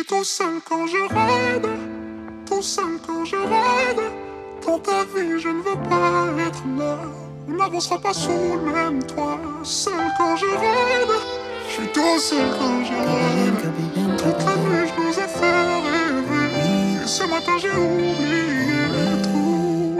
tout seul quand je ride, tout seul quand je ride. Dans ta vie, je ne veux pas être là. On n'avancera pas sous le même toit. Seul quand je ride, je suis tout seul quand je ride. Toute la nuit, je nous ai fait rêver. Et ce matin, j'ai oublié tout.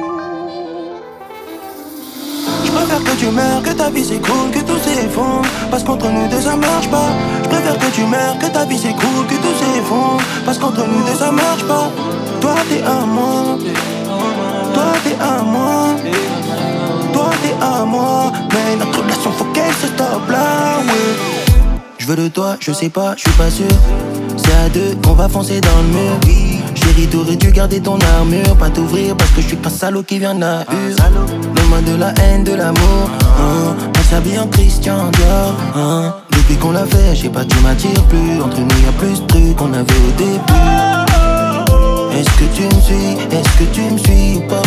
Je préfère que tu meurs, que ta vie s'écroule, que tout s'effondre. Parce qu'entre nous deux ça marche pas. Je préfère que tu meurs, que ta vie s'écroule, que tout s'effondre. Parce qu'entre nous deux ça marche pas. Toi t'es à moi, toi t'es à moi, toi t'es à moi. Mais notre relation faut qu'elle se stoppe là, oui. Je veux de toi, je sais pas, je suis pas sûr. C'est à deux qu'on va foncer dans le mur. Chérie, t'aurais dû garder ton armure, pas t'ouvrir parce que je suis pas salaud qui vient de la Donne-moi de la haine, de l'amour. On s'habille en Christian Dior. Depuis qu'on l'a fait, je sais pas, tu m'attires plus. Entre nous y'a plus de trucs qu'on avait au début. Est-ce que tu me suis? Est-ce que tu me suis ou pas?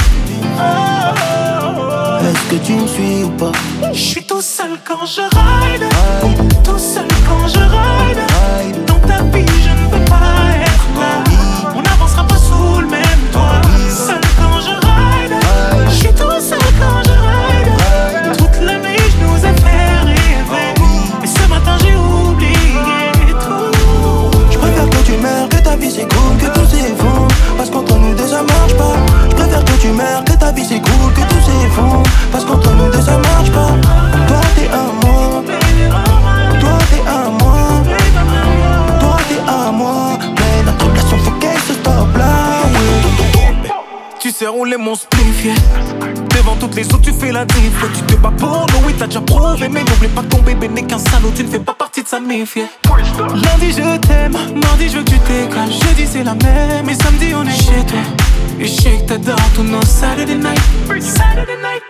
Est-ce que tu me suis ou pas? Je suis tout seul quand je ride, tout seul quand je ride. Dans ta vie je ne veux pas être là. On n'avancera pas sous le même toit. Seul quand je ride, je suis tout seul quand je ride. Toute la nuit je nous ai fait rêver. Et ce matin j'ai oublié tout. Je préfère que tu meurs, que ta vie s'écoule, que tout s'effondre. Parce qu'entre nous deux ça marche pas. Je préfère que tu meurs, que ta vie s'écoule, que tout s'effondre. Parce qu'entre nous deux ça marche pas. Toi t'es à moi, toi t'es à moi, toi t'es à moi. Mais notre relation faut qu'elle se stoppe là, oui. Tu sais rouler mon spliff, yeah. Devant toutes les autres tu fais la diff. Tu te bats pour nous, oui t'as déjà prouvé. Mais n'oublie pas que ton bébé n'est qu'un salaud. Tu ne fais pas partie de sa mif, yeah. Lundi je t'aime, mardi je veux que tu décales. Jeudi c'est la même, et samedi on est chez toi. Et je sais que t'adores tous nos Saturday night. Saturday night.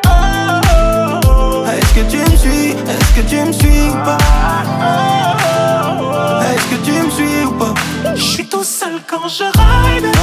Est-ce que tu me suis? Est-ce que tu me suis ou pas? Est-ce que tu me suis ou pas? Je suis tout seul quand je ride,